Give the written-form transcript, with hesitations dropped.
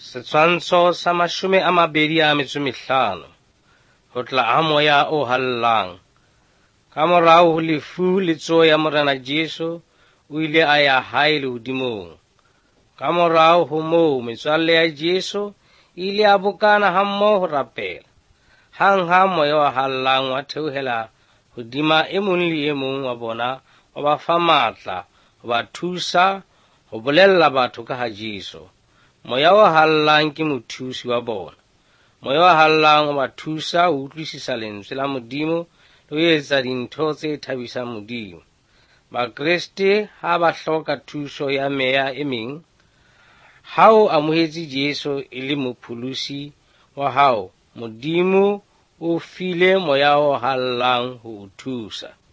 Setshwantsho sa 25 ho tla ha moya o hallang. Ka morao ho lefu le tsoho ya Morena Jesu o ile a ya hae lehodimong. Ka morao ho moo metswalle ya Jesu ile a bokana hammoho ho rapela. Hang moya wa hallang wa theohela hodima e mong le e mong wa bona, wa ba fa matla, ho ba thusa ho bolella batho ka ha Jesu. Moya wa hallang ke mothusi wa bona. Moya wa hallang o ba thusa ho utlwisisa lentswe la Modimo le ho etsa dintho tse thabisang Modimo. Bakreste ha ba hloka thuso ya meya e meng, ha o amohetse Jesu e le mopholosi wa hao, Modimo o file moya o hallang ho o thusa.